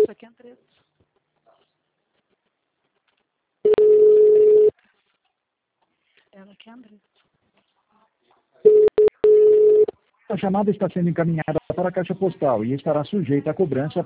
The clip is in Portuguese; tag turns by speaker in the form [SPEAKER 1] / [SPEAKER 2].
[SPEAKER 1] Nossa, que Andressa. Ela que é Andressa.
[SPEAKER 2] A chamada está sendo encaminhada para a caixa postal e estará sujeita à cobrança